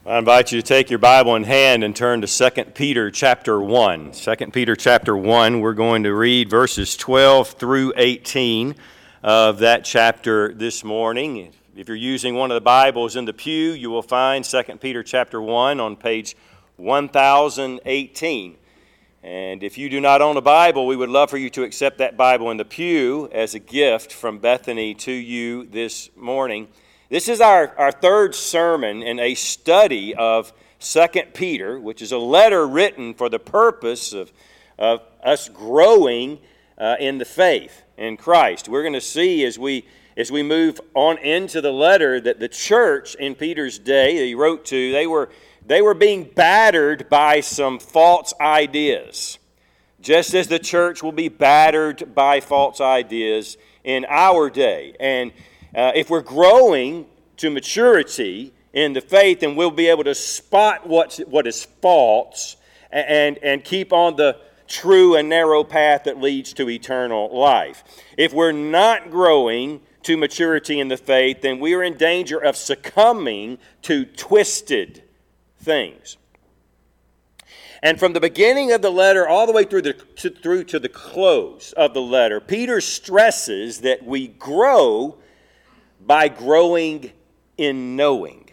I invite you to take your Bible in hand and turn to 2 Peter chapter 1. 2 Peter chapter 1, we're going to read verses 12 through 18 of that chapter this morning. If you're using one of the Bibles in the pew, you will find 2 Peter chapter 1 on page 1018. And if you do not own a Bible, we would love for you to accept that Bible in the pew as a gift from Bethany to you this morning. This is our third sermon in a study of 2 Peter, which is a letter written for the purpose of us growing in the faith in Christ. We're going to see as we move on into the letter that the church in Peter's day that he wrote to, they were being battered by some false ideas, just as the church will be battered by false ideas in our day. And if we're growing to maturity in the faith, then we'll be able to spot what is false and keep on the true and narrow path that leads to eternal life. If we're not growing to maturity in the faith, then we are in danger of succumbing to twisted things. And from the beginning of the letter all the way through to the close of the letter, Peter stresses that we grow by growing in knowing.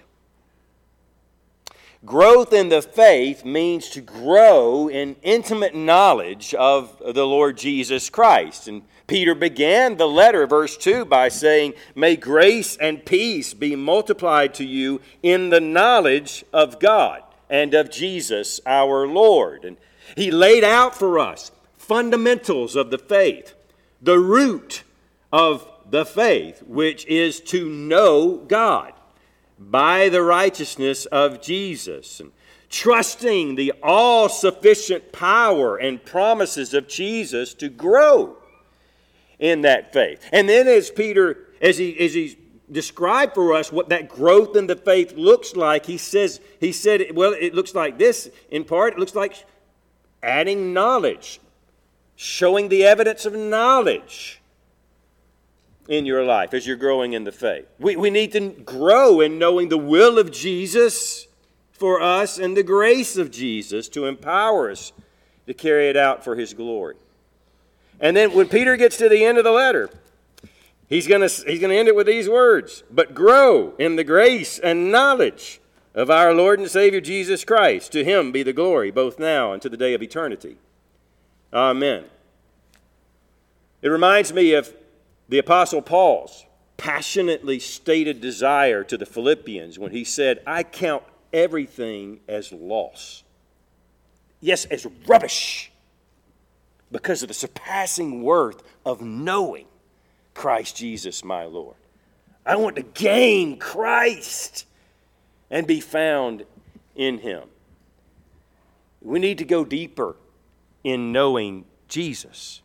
Growth in the faith means to grow in intimate knowledge of the Lord Jesus Christ. And Peter began the letter, verse 2, by saying, "May grace and peace be multiplied to you in the knowledge of God and of Jesus our Lord." And he laid out for us fundamentals of the faith, the root of the faith, which is to know God by the righteousness of Jesus, and trusting the all-sufficient power and promises of Jesus to grow in that faith. And then as he described for us what that growth in the faith looks like, he said, well, it looks like this. In part, it looks like adding knowledge, showing the evidence of knowledge in your life as you're growing in the faith. We need to grow in knowing the will of Jesus for us and the grace of Jesus to empower us to carry it out for His glory. And then when Peter gets to the end of the letter, he's going to end it with these words: "But grow in the grace and knowledge of our Lord and Savior Jesus Christ. To Him be the glory both now and to the day of eternity. Amen." It reminds me of the Apostle Paul's passionately stated desire to the Philippians when he said, "I count everything as loss. Yes, as rubbish, because of the surpassing worth of knowing Christ Jesus my Lord. I want to gain Christ and be found in Him." We need to go deeper in knowing Jesus.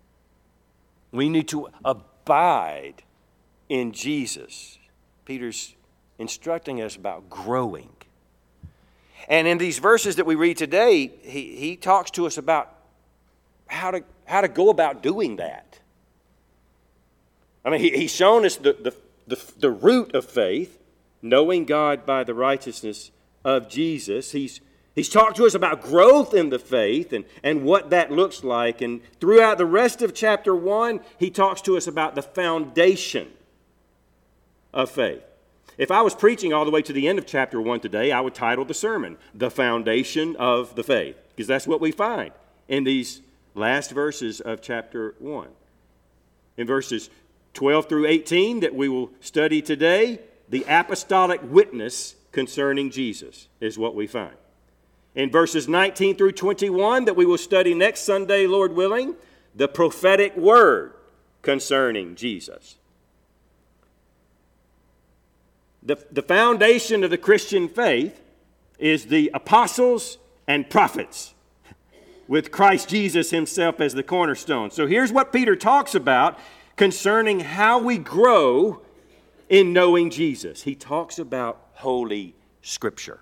We need to abide in Jesus. Peter's instructing us about growing. And in these verses that we read today, he talks to us about how to go about doing that. I mean, he's shown us the root of faith, knowing God by the righteousness of Jesus. He's talked to us about growth in the faith and what that looks like. And throughout the rest of chapter 1, he talks to us about the foundation of faith. If I was preaching all the way to the end of chapter 1 today, I would title the sermon, "The Foundation of the Faith," because that's what we find in these last verses of chapter 1. In verses 12 through 18 that we will study today, the apostolic witness concerning Jesus is what we find. In verses 19 through 21 that we will study next Sunday, Lord willing, the prophetic word concerning Jesus. The foundation of the Christian faith is the apostles and prophets, with Christ Jesus Himself as the cornerstone. So here's what Peter talks about concerning how we grow in knowing Jesus. He talks about Holy Scripture,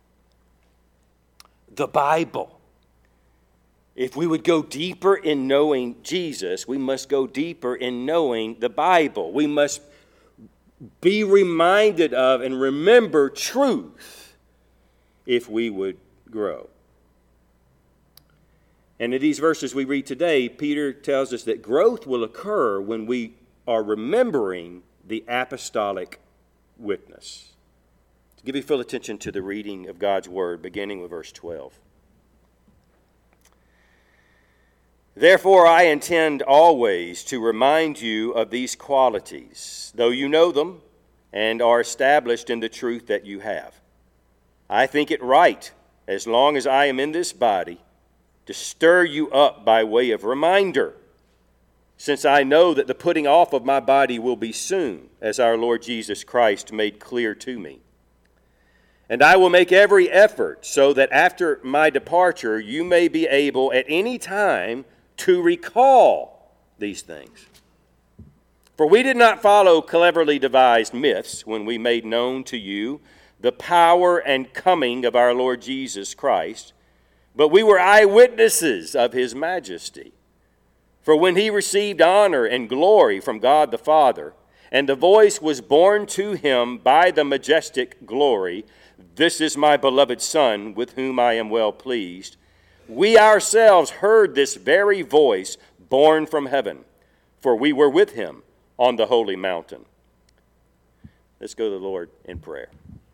the Bible. If we would go deeper in knowing Jesus, we must go deeper in knowing the Bible. We must be reminded of and remember truth if we would grow. And in these verses we read today, Peter tells us that growth will occur when we are remembering the apostolic witness. To give you full attention to the reading of God's Word, beginning with verse 12. Therefore, I intend always to remind you of these qualities, though you know them and are established in the truth that you have. I think it right, as long as I am in this body, to stir you up by way of reminder, since I know that the putting off of my body will be soon, as our Lord Jesus Christ made clear to me. And I will make every effort so that after my departure you may be able at any time to recall these things. For we did not follow cleverly devised myths when we made known to you the power and coming of our Lord Jesus Christ, but we were eyewitnesses of his majesty. For when he received honor and glory from God the Father, and the voice was borne to him by the majestic glory, "This is my beloved Son, with whom I am well pleased," we ourselves heard this very voice borne from heaven, for we were with him on the holy mountain. Let's go to the Lord in prayer.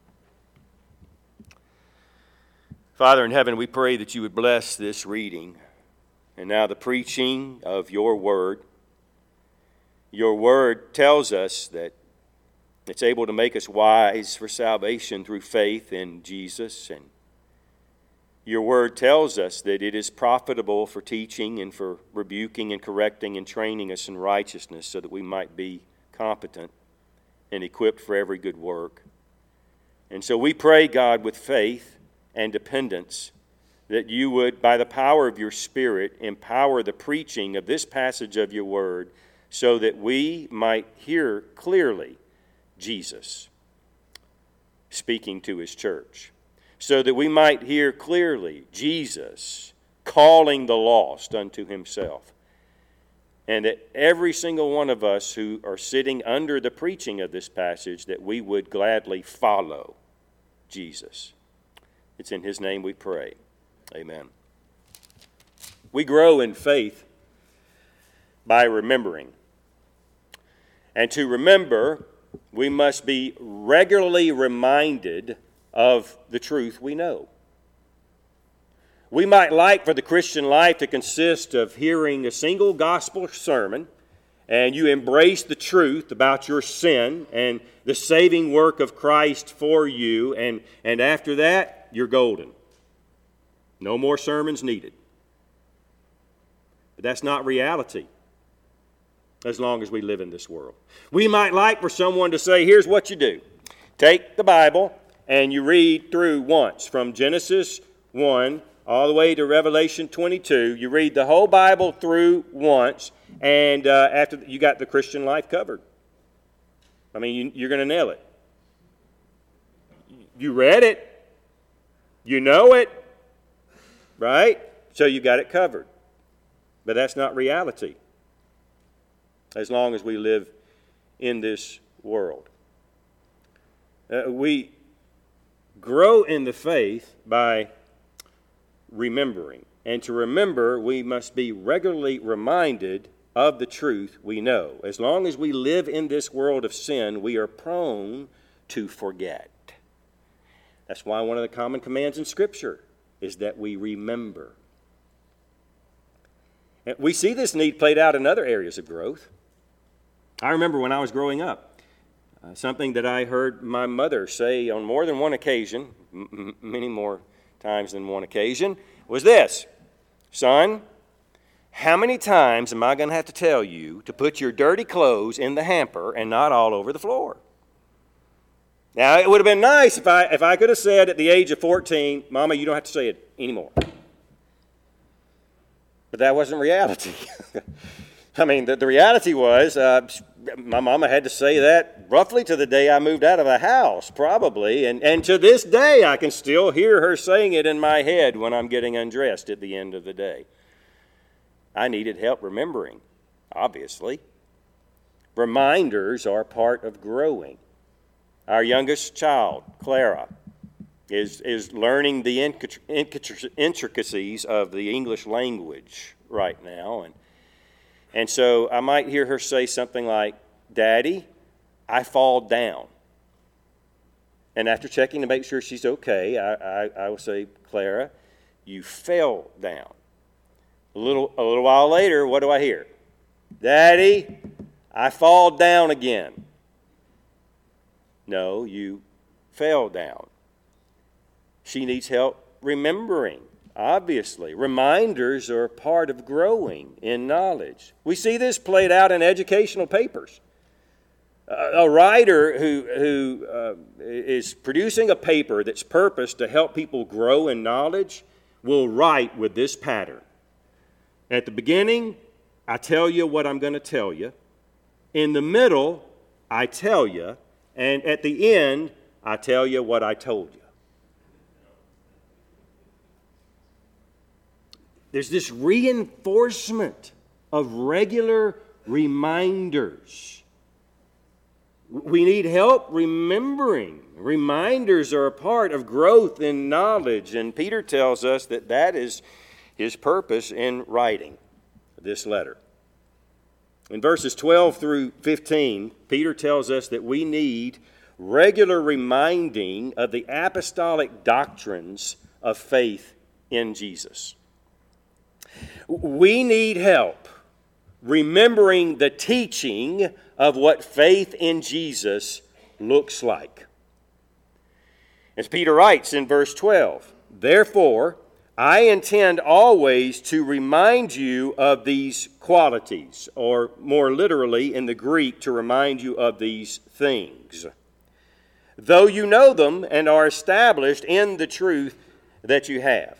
Father in heaven, we pray that you would bless this reading and now the preaching of your word. Your word tells us that it's able to make us wise for salvation through faith in Jesus, and your word tells us that it is profitable for teaching and for rebuking and correcting and training us in righteousness so that we might be competent and equipped for every good work. And so we pray, God, with faith and dependence, that you would, by the power of your Spirit, empower the preaching of this passage of your word so that we might hear clearly Jesus speaking to his church, so that we might hear clearly Jesus calling the lost unto himself, and that every single one of us who are sitting under the preaching of this passage, that we would gladly follow Jesus. It's in his name we pray. Amen. We grow in faith by remembering. And to remember, we must be regularly reminded of the truth we know. We might like for the Christian life to consist of hearing a single gospel sermon, and you embrace the truth about your sin and the saving work of Christ for you, and after that, you're golden. No more sermons needed. But that's not reality as long as we live in this world. We might like for someone to say, here's what you do. Take the Bible and you read through once, from Genesis 1 all the way to Revelation 22. You read the whole Bible through once, and after you got the Christian life covered. I mean, you're going to nail it. You read it. You know it. Right? So you got it covered. But that's not reality as long as we live in this world. We grow in the faith by remembering. And to remember, we must be regularly reminded of the truth we know. As long as we live in this world of sin, we are prone to forget. That's why one of the common commands in Scripture is that we remember. And we see this need played out in other areas of growth. I remember when I was growing up, something that I heard my mother say on more than one occasion, many more times than one occasion, was this: "Son, how many times am I going to have to tell you to put your dirty clothes in the hamper and not all over the floor?" Now, it would have been nice if I could have said at the age of 14, "Mama, you don't have to say it anymore." But that wasn't reality. I mean, the reality was my mama had to say that roughly to the day I moved out of the house, probably. And to this day, I can still hear her saying it in my head when I'm getting undressed at the end of the day. I needed help remembering, obviously. Reminders are part of growing. Our youngest child, Clara, is learning the intricacies of the English language right now. And so I might hear her say something like, "Daddy, I fall down." And after checking to make sure she's okay, I will say, "Clara, you fell down." A little while later, what do I hear? "Daddy, I fall down again." No, you fell down. She needs help remembering, obviously. Reminders are part of growing in knowledge. We see this played out in educational papers. A writer who is producing a paper that's purposed to help people grow in knowledge will write with this pattern. At the beginning, I tell you what I'm going to tell you. In the middle, I tell you. And at the end, I tell you what I told you. There's this reinforcement of regular reminders. We need help remembering. Reminders are a part of growth in knowledge, and Peter tells us that that is his purpose in writing this letter. In verses 12 through 15, Peter tells us that we need regular reminding of the apostolic doctrines of faith in Jesus. We need help remembering the teaching of what faith in Jesus looks like. As Peter writes in verse 12, "Therefore, I intend always to remind you of these qualities," or more literally in the Greek, to remind you of these things, "though you know them and are established in the truth that you have."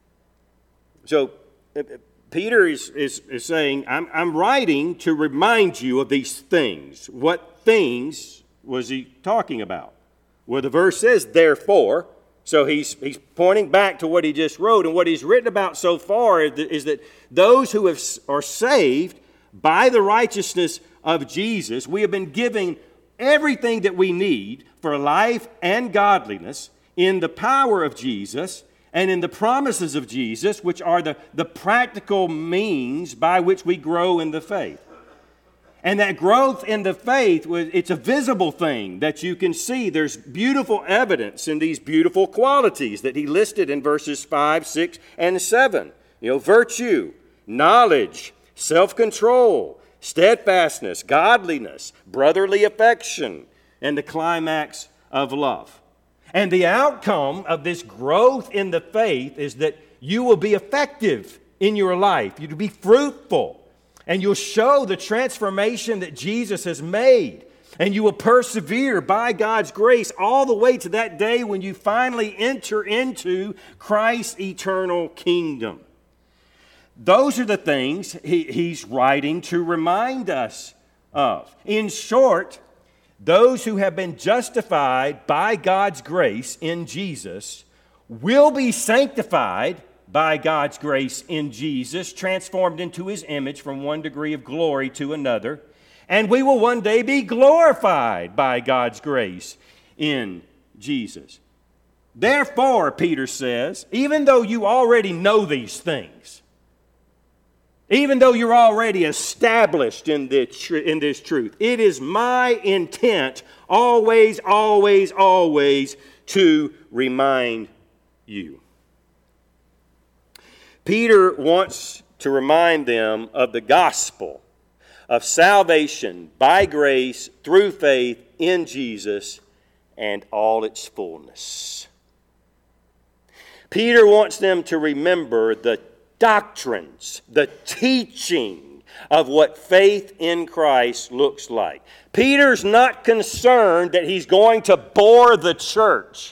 So Peter is saying, I'm writing to remind you of these things. What things was he talking about? Well, the verse says, "Therefore." So he's pointing back to what he just wrote, and what he's written about so far is that those who are saved by the righteousness of Jesus, we have been given everything that we need for life and godliness in the power of Jesus and in the promises of Jesus, which are the practical means by which we grow in the faith. And that growth in the faith, it's a visible thing that you can see. There's beautiful evidence in these beautiful qualities that he listed in verses 5, 6, and 7. Virtue, knowledge, self-control, steadfastness, godliness, brotherly affection, and the climax of love. And the outcome of this growth in the faith is that you will be effective in your life. You'll be fruitful. And you'll show the transformation that Jesus has made. And you will persevere by God's grace all the way to that day when you finally enter into Christ's eternal kingdom. Those are the things he's writing to remind us of. In short, those who have been justified by God's grace in Jesus will be sanctified by God's grace in Jesus, transformed into his image from one degree of glory to another. And we will one day be glorified by God's grace in Jesus. Therefore, Peter says, even though you already know these things, even though you're already established in this truth, it is my intent always, always, always to remind you. Peter wants to remind them of the gospel of salvation by grace through faith in Jesus and all its fullness. Peter wants them to remember the doctrines, the teaching of what faith in Christ looks like. Peter's not concerned that he's going to bore the church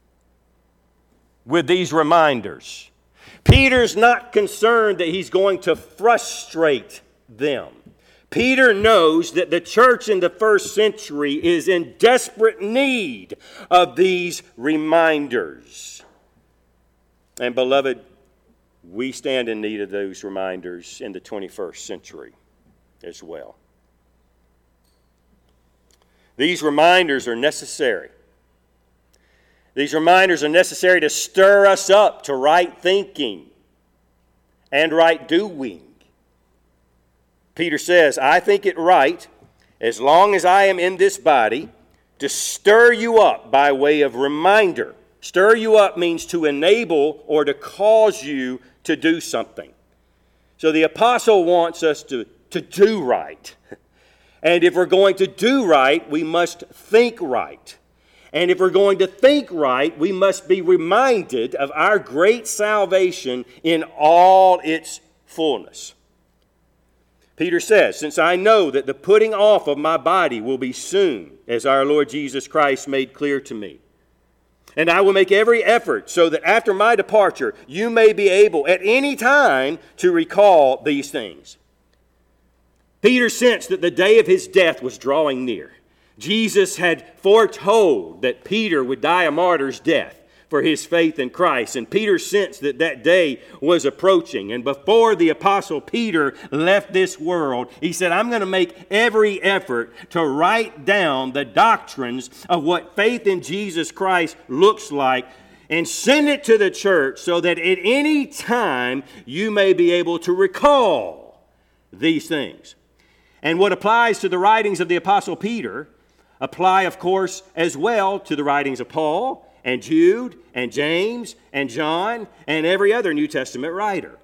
with these reminders. Peter's not concerned that he's going to frustrate them. Peter knows that the church in the first century is in desperate need of these reminders. And beloved, we stand in need of those reminders in the 21st century as well. These reminders are necessary. These reminders are necessary to stir us up to right thinking and right doing. Peter says, I think it right, as long as I am in this body, to stir you up by way of reminder. Stir you up means to enable or to cause you to do something. So the apostle wants us to do right. And if we're going to do right, we must think right. And if we're going to think right, we must be reminded of our great salvation in all its fullness. Peter says, since I know that the putting off of my body will be soon, as our Lord Jesus Christ made clear to me. And I will make every effort so that after my departure, you may be able at any time to recall these things. Peter sensed that the day of his death was drawing near. Jesus had foretold that Peter would die a martyr's death for his faith in Christ. And Peter sensed that that day was approaching. And before the apostle Peter left this world, he said, I'm going to make every effort to write down the doctrines of what faith in Jesus Christ looks like and send it to the church so that at any time you may be able to recall these things. And what applies to the writings of the apostle Peter apply, of course, as well to the writings of Paul and Jude and James and John and every other New Testament writer.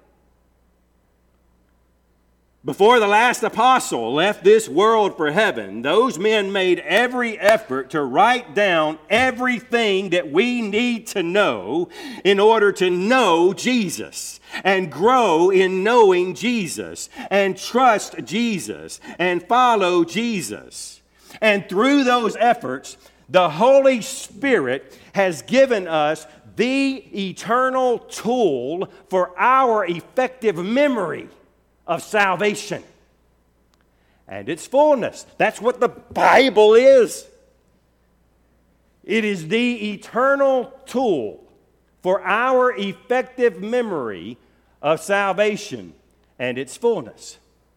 Before the last apostle left this world for heaven, those men made every effort to write down everything that we need to know in order to know Jesus and grow in knowing Jesus and trust Jesus and follow Jesus. And through those efforts, the Holy Spirit has given us the eternal tool for our effective memory of salvation and its fullness. That's what the Bible is. It is the eternal tool for our effective memory of salvation and its fullness.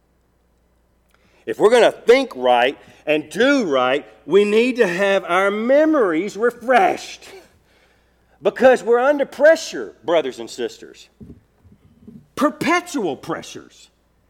If we're going to think right and do right, we need to have our memories refreshed. Because we're under pressure, brothers and sisters. Perpetual pressures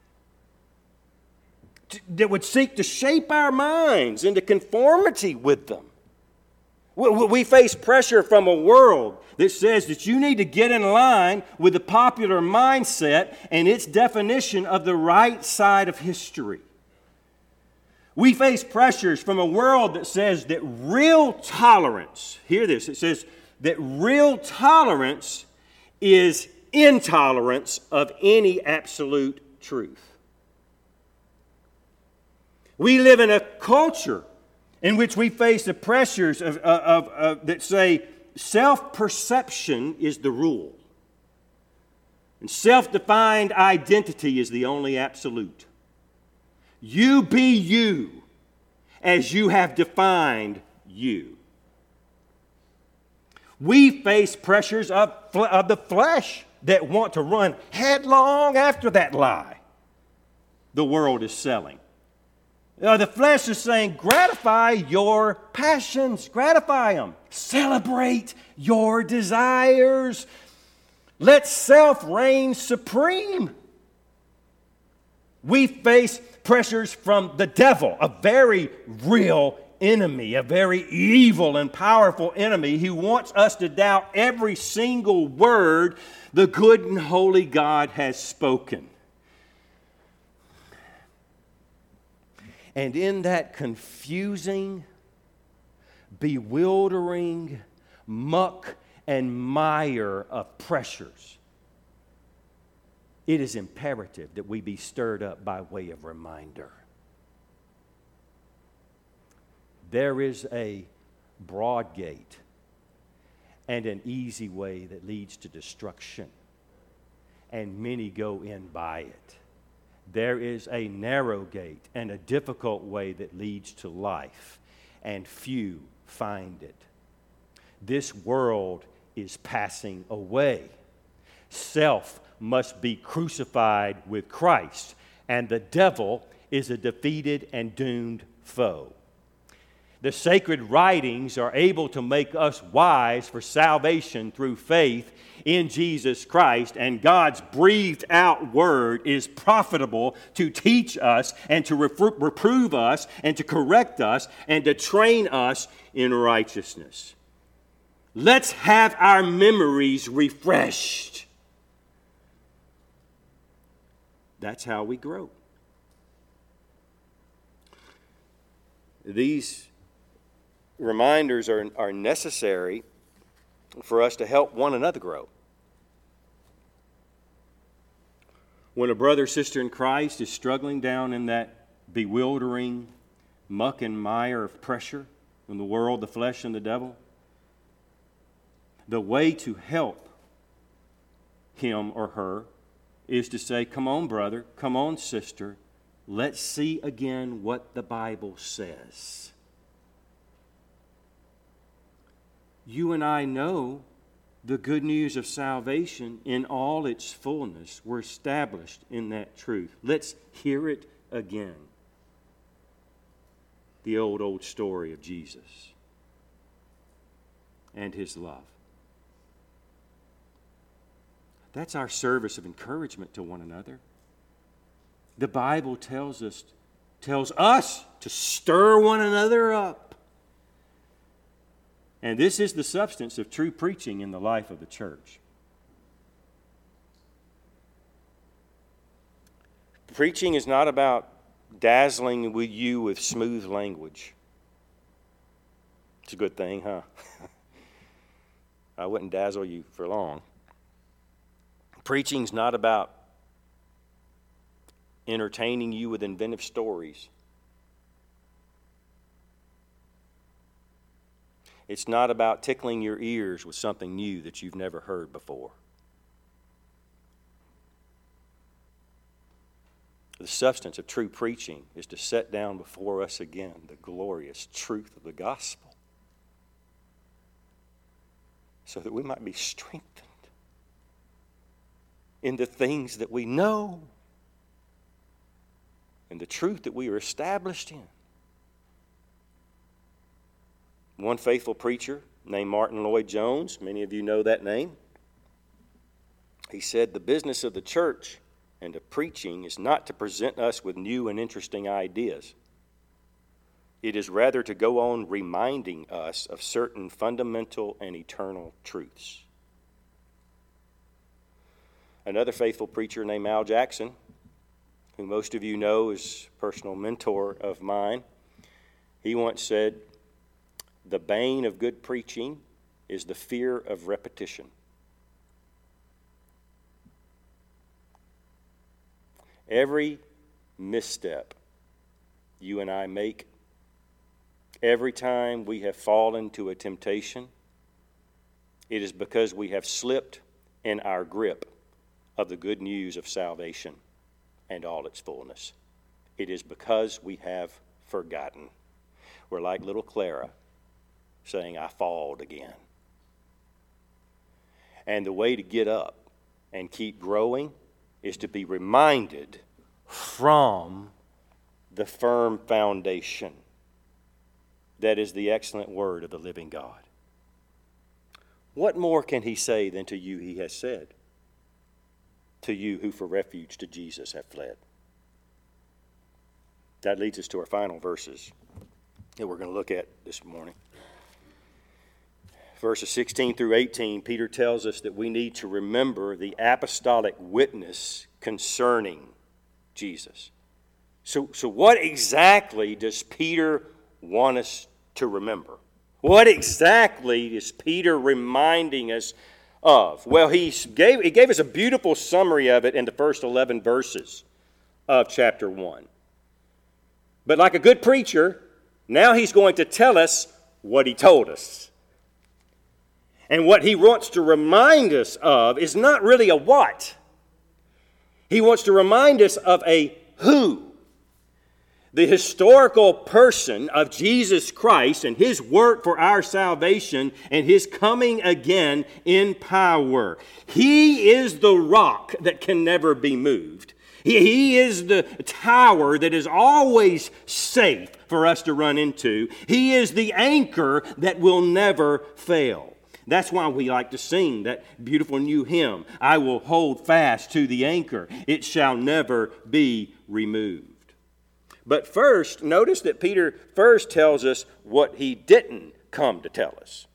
that would seek to shape our minds into conformity with them. We face pressure from a world that says that you need to get in line with the popular mindset and its definition of the right side of history. We face pressures from a world that says that real tolerance, hear this, it says that real tolerance is intolerance of any absolute truth. We live in a culture in which we face the pressures that say self-perception is the rule and self-defined identity is the only absolute. You be you as you have defined you. We face pressures of the flesh that want to run headlong after that lie the world is selling. The flesh is saying, gratify your passions, gratify them. Celebrate your desires. Let self reign supreme. We face pressures from the devil, a very real enemy, a very evil and powerful enemy who wants us to doubt every single word the good and holy God has spoken. And in that confusing, bewildering muck and mire of pressures, it is imperative that we be stirred up by way of reminder. There is a broad gate and an easy way that leads to destruction, and many go in by it. There is a narrow gate and a difficult way that leads to life, and few find it. This world is passing away. Self must be crucified with Christ, and the devil is a defeated and doomed foe. The sacred writings are able to make us wise for salvation through faith in Jesus Christ, and God's breathed out word is profitable to teach us and to reprove us and to correct us and to train us in righteousness. Let's have our memories refreshed. That's how we grow. These reminders are necessary for us to help one another grow. When a brother or sister in Christ is struggling down in that bewildering muck and mire of pressure from the world, the flesh, and the devil, the way to help him or her is to say, come on, brother, come on, sister, let's see again what the Bible says. You and I know the good news of salvation in all its fullness. We're established in that truth. Let's hear it again. The old story of Jesus and his love. That's our service of encouragement to one another. The Bible tells us to stir one another up. And this is the substance of true preaching in the life of the church. Preaching is not about dazzling you with smooth language. It's a good thing, huh? I wouldn't dazzle you for long. Preaching's not about entertaining you with inventive stories. It's not about tickling your ears with something new that you've never heard before. The substance of true preaching is to set down before us again the glorious truth of the gospel so that we might be strengthened in the things that we know and the truth that we are established in. One faithful preacher named Martin Lloyd-Jones, many of you know that name, he said, the business of the church and of preaching is not to present us with new and interesting ideas. It is rather to go on reminding us of certain fundamental and eternal truths. Another faithful preacher named Al Jackson, who most of you know is a personal mentor of mine, he once said, the bane of good preaching is the fear of repetition. Every misstep you and I make, every time we have fallen to a temptation, it is because we have slipped in our grip of the good news of salvation and all its fullness. It is because we have forgotten. We're like little Clara saying, I falled again. And the way to get up and keep growing is to be reminded from the firm foundation that is the excellent word of the living God. What more can he say than to you he has said? To you who for refuge to Jesus have fled. That leads us to our final verses that we're going to look at this morning. Verses 16 through 18, Peter tells us that we need to remember the apostolic witness concerning Jesus. So what exactly does Peter want us to remember? What exactly is Peter reminding us of? Well, he gave us a beautiful summary of it in the first 11 verses of chapter 1. But like a good preacher, now he's going to tell us what he told us. And what he wants to remind us of is not really a what. He wants to remind us of a who. The historical person of Jesus Christ and his work for our salvation and his coming again in power. He is the rock that can never be moved. He is the tower that is always safe for us to run into. He is the anchor that will never fail. That's why we like to sing that beautiful new hymn, I will hold fast to the anchor. It shall never be removed. But first, notice that Peter first tells us what he didn't come to tell us.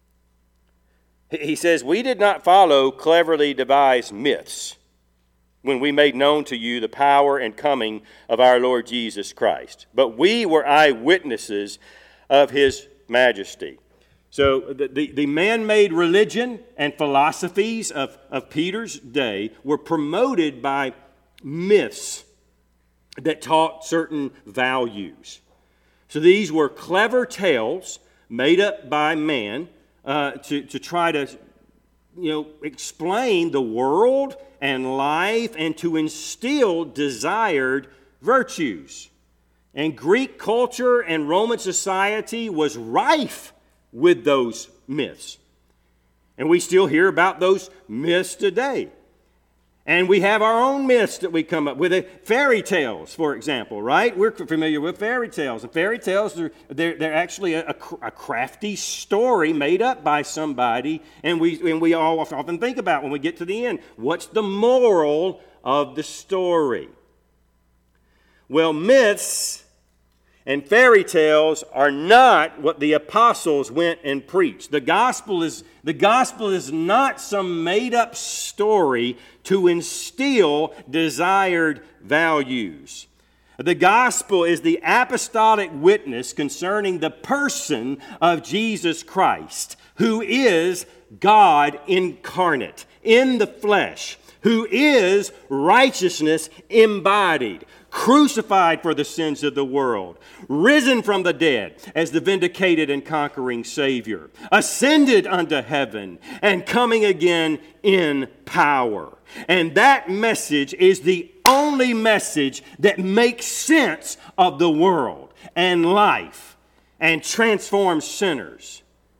He says, we did not follow cleverly devised myths when we made known to you the power and coming of our Lord Jesus Christ, but we were eyewitnesses of his majesty. So the man-made religion and philosophies of Peter's day were promoted by myths that taught certain values. So these were clever tales made up by man to try to, explain the world and life and to instill desired virtues. And Greek culture and Roman society was rife with those myths. And we still hear about those myths today. And we have our own myths that we come up with. Fairy tales, for example, right? We're familiar with fairy tales. And fairy tales, they're actually a crafty story made up by somebody. And we all often think about when we get to the end, what's the moral of the story? Well, myths and fairy tales are not what the apostles went and preached. The gospel is not some made-up story to instill desired values. The gospel is the apostolic witness concerning the person of Jesus Christ, who is God incarnate in the flesh, who is righteousness embodied, crucified for the sins of the world, risen from the dead as the vindicated and conquering Savior, ascended unto heaven, and coming again in power. And that message is the only message that makes sense of the world and life and transforms sinners.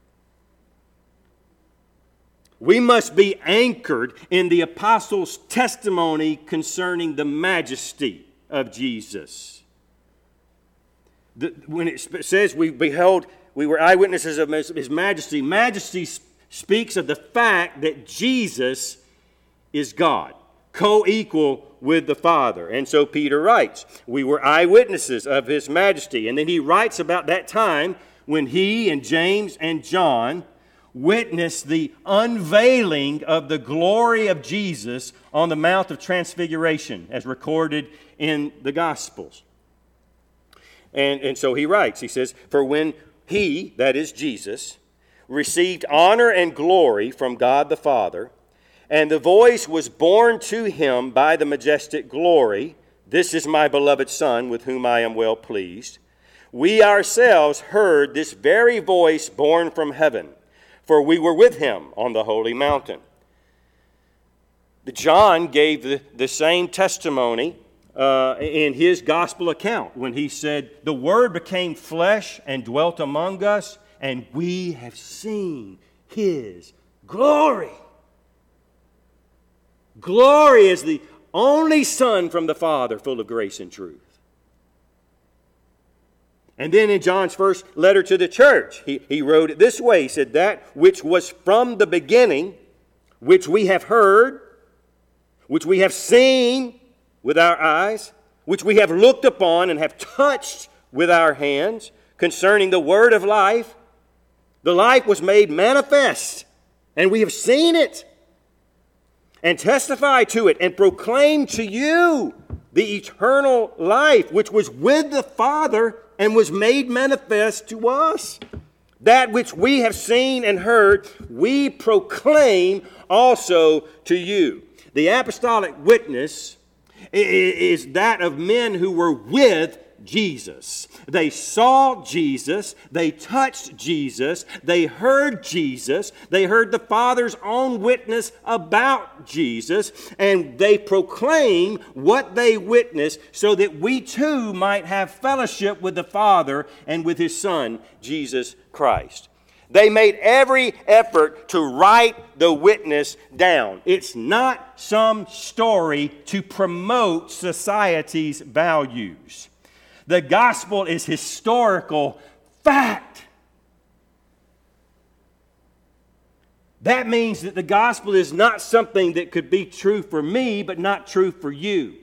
We must be anchored in the apostles' testimony concerning the majesty of Jesus. When it says we were eyewitnesses of his majesty, majesty speaks of the fact that Jesus is God, co-equal with the Father. And so Peter writes, we were eyewitnesses of his majesty. And then he writes about that time when he and James and John witnessed the unveiling of the glory of Jesus on the Mount of Transfiguration, as recorded in the Gospels. And so he writes, he says, for when he, that is Jesus, received honor and glory from God the Father, and the voice was borne to him by the majestic glory, this is my beloved Son, with whom I am well pleased, we ourselves heard this very voice borne from heaven, for we were with him on the holy mountain. John gave the same testimony in his gospel account when he said, the Word became flesh and dwelt among us, and we have seen his glory. Glory is the only Son from the Father, full of grace and truth. And then in John's first letter to the church, he wrote it this way. He said, that which was from the beginning, which we have heard, which we have seen with our eyes, which we have looked upon and have touched with our hands, concerning the word of life. The life was made manifest, and we have seen it, and testify to it, and proclaim to you the eternal life, which was with the Father and was made manifest to us. That which we have seen and heard, we proclaim also to you. The apostolic witness is that of men who were with Jesus. They saw Jesus, they touched Jesus, they heard Jesus, they heard the Father's own witness about Jesus, and they proclaim what they witnessed so that we too might have fellowship with the Father and with his Son, Jesus Christ. They made every effort to write the witness down. It's not some story to promote society's values. The gospel is historical fact. That means that the gospel is not something that could be true for me, but not true for you.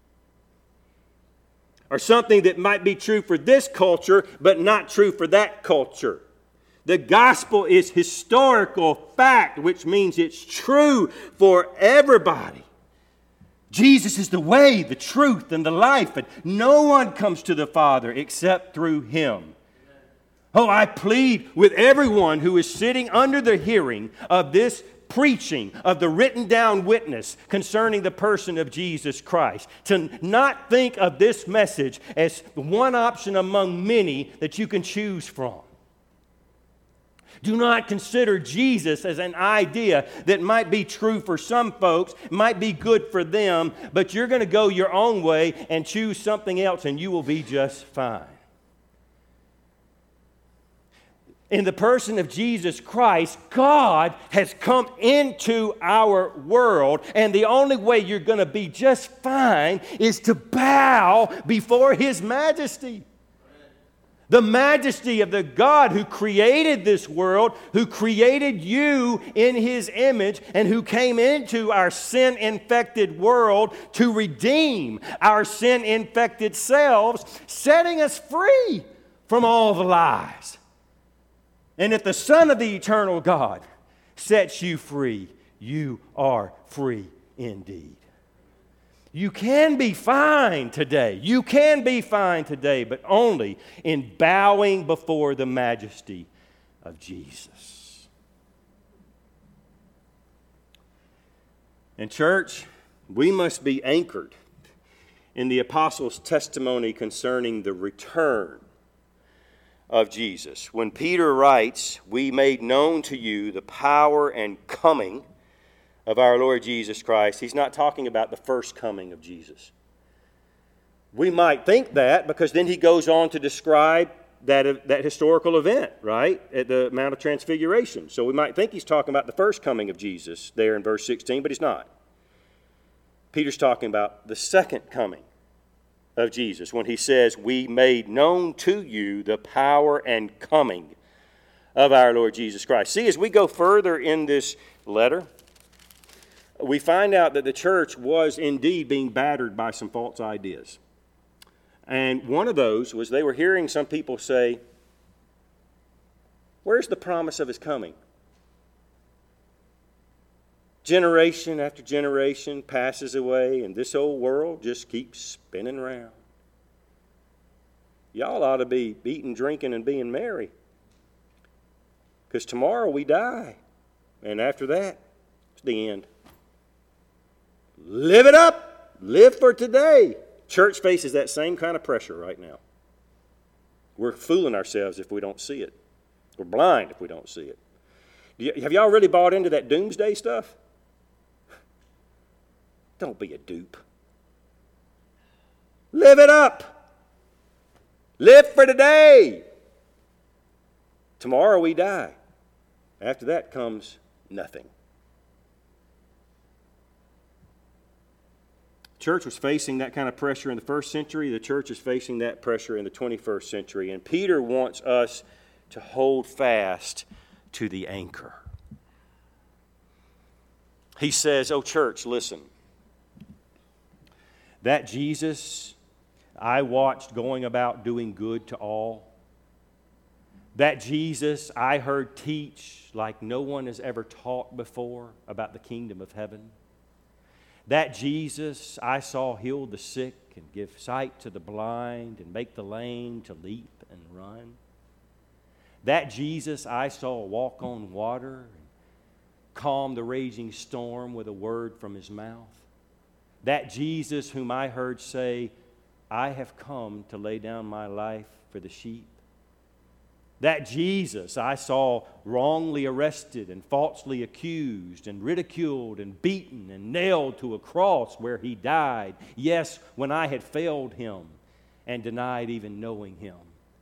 Or something that might be true for this culture, but not true for that culture. The gospel is historical fact, which means it's true for everybody. Jesus is the way, the truth, and the life, and no one comes to the Father except through Him. Oh, I plead with everyone who is sitting under the hearing of this preaching of the written down witness concerning the person of Jesus Christ to not think of this message as one option among many that you can choose from. Do not consider Jesus as an idea that might be true for some folks, might be good for them, but you're going to go your own way and choose something else and you will be just fine. In the person of Jesus Christ, God has come into our world, and the only way you're going to be just fine is to bow before His majesty. The majesty of the God who created this world, who created you in His image, and who came into our sin-infected world to redeem our sin-infected selves, setting us free from all the lies. And if the Son of the eternal God sets you free, you are free indeed. You can be fine today. You can be fine today, but only in bowing before the majesty of Jesus. And church, we must be anchored in the apostles' testimony concerning the return of Jesus. When Peter writes, "We made known to you the power and coming of our Lord Jesus Christ," he's not talking about the first coming of Jesus. We might think that because then he goes on to describe that historical event, right, at the Mount of Transfiguration. So we might think he's talking about the first coming of Jesus there in verse 16, but he's not. Peter's talking about the second coming of Jesus when he says, "We made known to you the power and coming of our Lord Jesus Christ." See, as we go further in this letter, we find out that the church was indeed being battered by some false ideas. And one of those was they were hearing some people say, "Where's the promise of His coming?" Generation after generation passes away, and this old world just keeps spinning around. Y'all ought to be eating, drinking, and being merry. Because tomorrow we die, and after that, it's the end. Live it up. Live for today. Church faces that same kind of pressure right now. We're fooling ourselves if we don't see it. We're blind if we don't see it. Have y'all really bought into that doomsday stuff? Don't be a dupe. Live it up. Live for today. Tomorrow we die. After that comes nothing. The church was facing that kind of pressure in the first century. The church is facing that pressure in the 21st century. And Peter wants us to hold fast to the anchor. He says, "Oh, church, listen. That Jesus I watched going about doing good to all, that Jesus I heard teach like no one has ever taught before about the kingdom of heaven, that Jesus I saw heal the sick and give sight to the blind and make the lame to leap and run, that Jesus I saw walk on water and calm the raging storm with a word from His mouth, that Jesus whom I heard say, 'I have come to lay down my life for the sheep,' that Jesus I saw wrongly arrested and falsely accused and ridiculed and beaten and nailed to a cross where He died, yes, when I had failed Him and denied even knowing Him,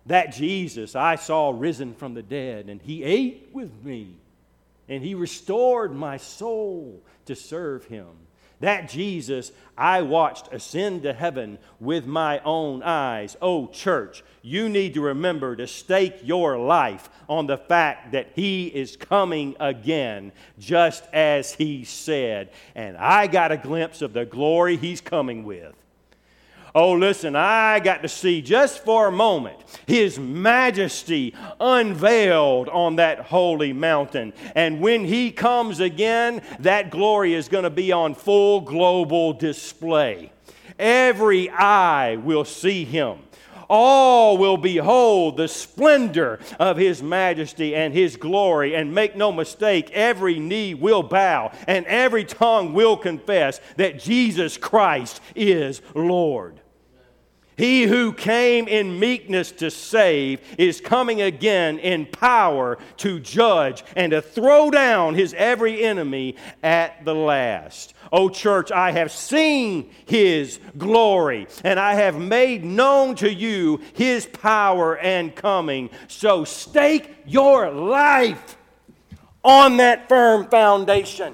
That Jesus I saw risen from the dead, and He ate with me, and He restored my soul to serve Him. That Jesus I watched ascend to heaven with my own eyes. Oh, church, you need to remember to stake your life on the fact that He is coming again, just as He said. And I got a glimpse of the glory He's coming with. Oh, listen, I got to see just for a moment His majesty unveiled on that holy mountain. And when He comes again, that glory is going to be on full global display. Every eye will see Him. All will behold the splendor of His majesty and His glory. And make no mistake, every knee will bow and every tongue will confess that Jesus Christ is Lord. He who came in meekness to save is coming again in power to judge and to throw down his every enemy at the last. O church, I have seen His glory, and I have made known to you His power and coming. So stake your life on that firm foundation.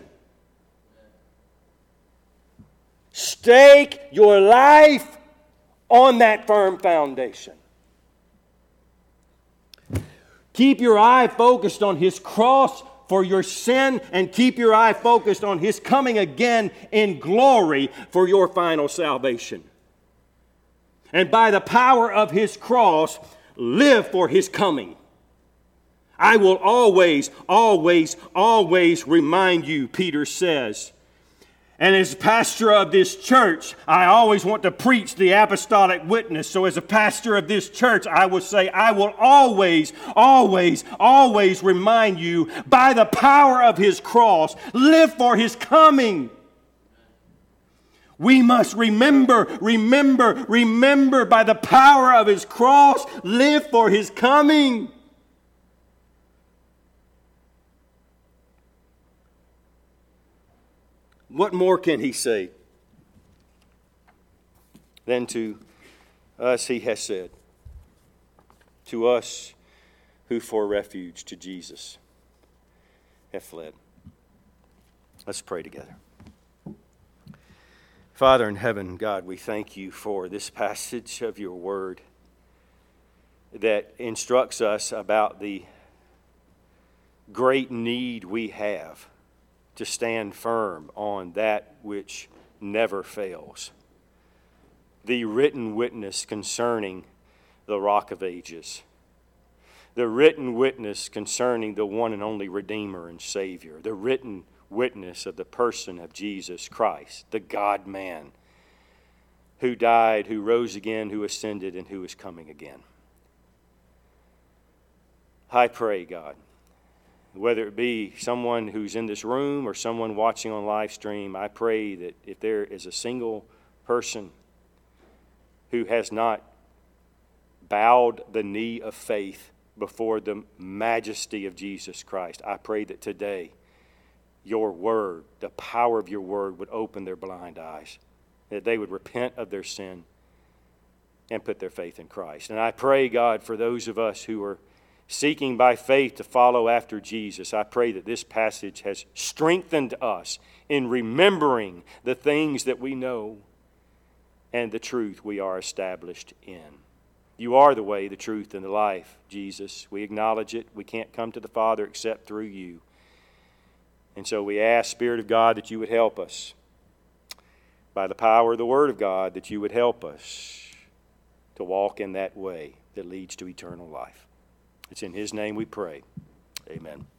Stake your life on that firm foundation. Keep your eye focused on His cross for your sin, and keep your eye focused on His coming again in glory for your final salvation. And by the power of His cross, live for His coming. I will always, always, always remind you, Peter says. And as pastor of this church, I always want to preach the apostolic witness. So as a pastor of this church, I will say, I will always, always, always remind you, by the power of His cross, live for His coming. We must remember by the power of His cross, live for His coming. What more can He say than to us He has said, to us who for refuge to Jesus have fled? Let's pray together. Father in heaven, God, we thank You for this passage of Your word that instructs us about the great need we have to stand firm on that which never fails. The written witness concerning the Rock of Ages. The written witness concerning the one and only Redeemer and Savior. The written witness of the person of Jesus Christ, the God-man, who died, who rose again, who ascended, and who is coming again. I pray, God, whether it be someone who's in this room or someone watching on live stream, I pray that if there is a single person who has not bowed the knee of faith before the majesty of Jesus Christ, I pray that today Your word, the power of Your word, would open their blind eyes, that they would repent of their sin and put their faith in Christ. And I pray, God, for those of us who are seeking by faith to follow after Jesus, I pray that this passage has strengthened us in remembering the things that we know and the truth we are established in. You are the way, the truth, and the life, Jesus. We acknowledge it. We can't come to the Father except through You. And so we ask, Spirit of God, that You would help us. By the power of the Word of God, that You would help us to walk in that way that leads to eternal life. It's in His name we pray. Amen.